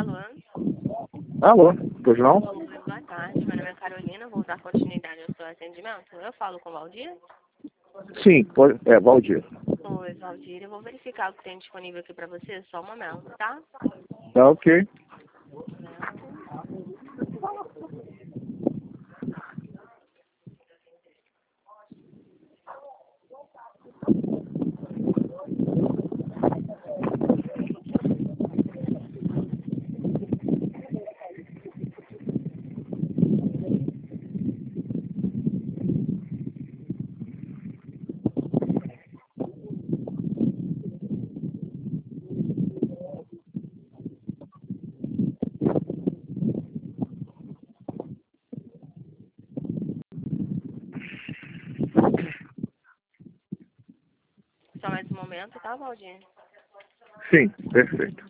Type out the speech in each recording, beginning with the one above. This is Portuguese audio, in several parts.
Alô? Alô, pois não? Oi, boa tarde. Meu nome é Carolina. Vou dar continuidade ao seu atendimento. Eu falo com o Valdir? Sim, Valdir. Oi, Valdir. Eu vou verificar o que tem disponível aqui para você. Só um momento, tá? Tá ok. Um momento. Só mais um momento, tá, Valdir? Sim, perfeito.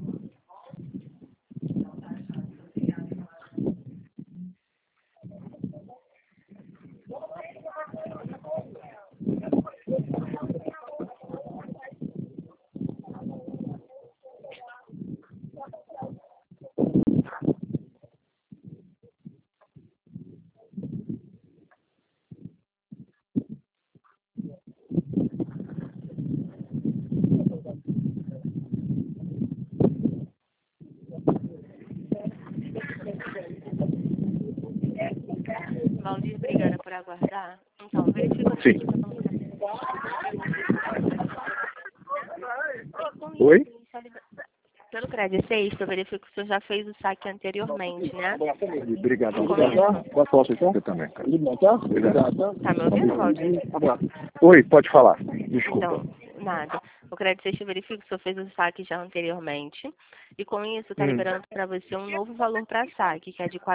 Valdir, obrigada por aguardar. Então, verifica o Sim. seguinte, pelo Oi? pelo Crédito Sexta, eu verifico que o senhor já fez o saque anteriormente, né? Obrigado. No começo. Boa sorte, então. Eu também, cara. Obrigado. Tá me ouvindo, Valdir? Oi, pode falar. Desculpa. Então, nada. O Crédito Sexta verifica que o senhor fez o saque já anteriormente. E com isso, está liberando para você um novo valor para saque, que é de R$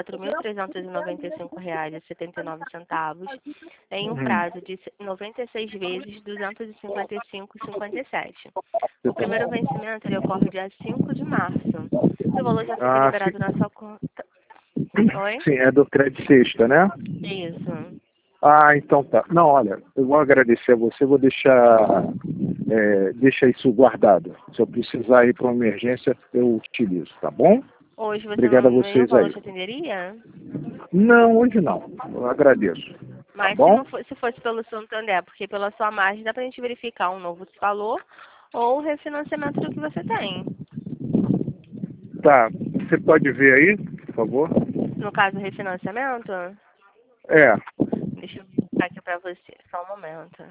4.395,79, em um prazo de 96 vezes, 255,57. O primeiro vencimento ele ocorre dia 5 de março. O valor já fica Sim. liberado na sua conta. Oi? Sim, é do Crédito Sexta, né? Isso. Então tá. Não, olha, eu vou agradecer a você, vou deixar isso guardado. Se eu precisar ir para uma emergência, eu utilizo, tá bom? Hoje você Obrigado a nenhum vocês valor aí. te atenderia? Não, hoje não. Eu agradeço. Tá Mas se bom? não se fosse pelo Santander, porque pela sua margem dá pra gente verificar um novo valor ou o refinanciamento do que você tem. Tá. Você pode ver aí, por favor? No caso, refinanciamento, É. deixa eu verificar aqui pra você, só um momento.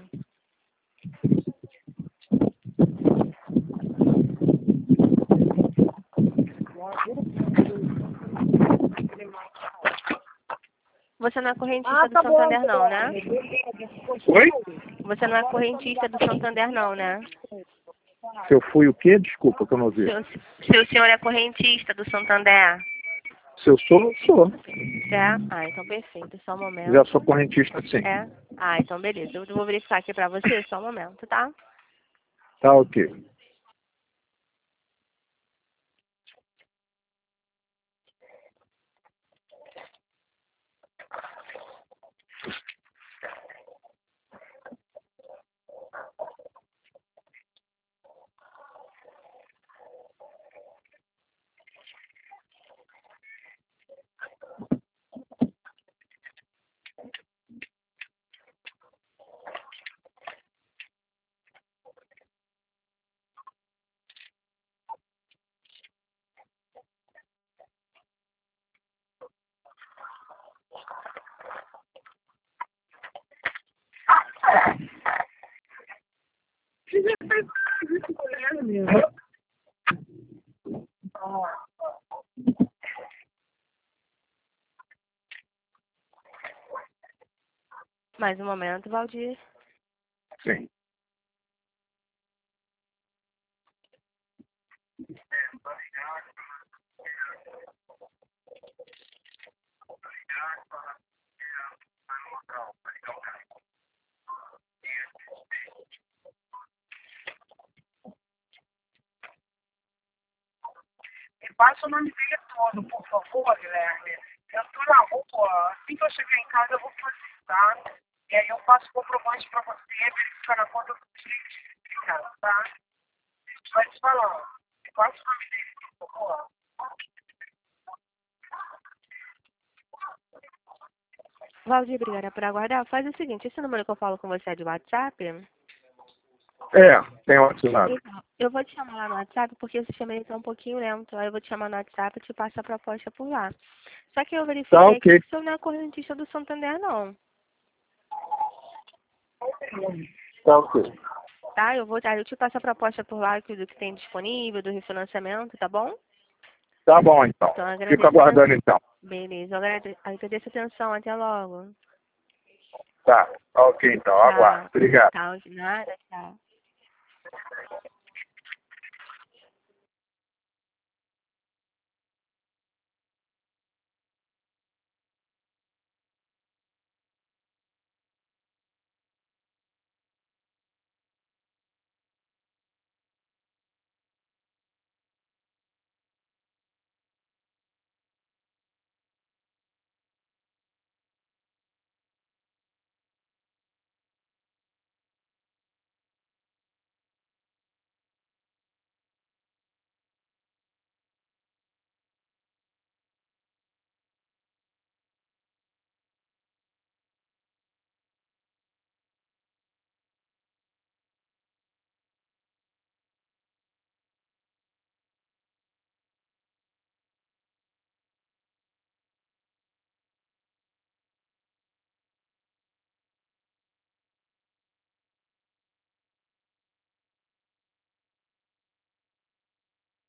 Você não é correntista do Santander não, né? Oi? Você não é correntista do Santander não, né? Se eu fui o quê? Desculpa que eu não ouvi. Se o senhor é correntista do Santander, Se eu sou, sou. é? Então perfeito, só um Já momento. sou correntista, sim. É? Então beleza, eu vou verificar aqui pra você, só um momento, tá? Tá ok. Mais um momento, Valdir. Sim. Me passa o nome dele todo, por favor, Guilherme. Eu tô na rua, assim que eu chegar em casa eu vou fazer, tá? E aí eu passo o comprovante pra você, verificar na conta do cliente, tá? Vai te falando. Me passa o nome dele, por favor. Valdir, obrigada por aguardar. Faz o seguinte, esse número que eu falo com você é de WhatsApp? É, tem WhatsApp. Então, eu vou te chamar lá no WhatsApp porque o sistema está um pouquinho lento. Aí eu vou te chamar no WhatsApp e te passo a proposta por lá. Só que eu Tá verifiquei ok. que o senhor não é correntista do Santander, não. Tá ok. Tá? Eu te passo a proposta por lá do que tem disponível, do refinanciamento, tá bom? Tá bom, então. Então, eu Fico agradeço. aguardando, então. Beleza, eu agradeço a atenção. Até logo. Tá. Ok, então. Tchau. Aguardo. Obrigado. Tchau, de nada, tchau.